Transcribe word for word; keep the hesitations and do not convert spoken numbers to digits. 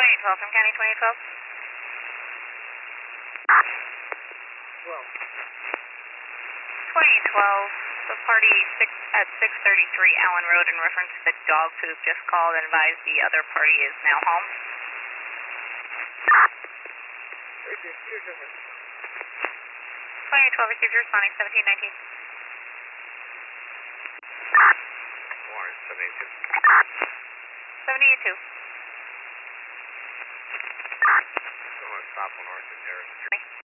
twenty twelve from County twenty twelve. Well, twenty twelve, the party six, at six thirty-three Allen Road in reference to the dog poop just called and advised the other party is now home. twenty twelve received responding seventeen nineteen. Warren, seventy-two. seventy-two. Don't want to stop on Arthur Terrace.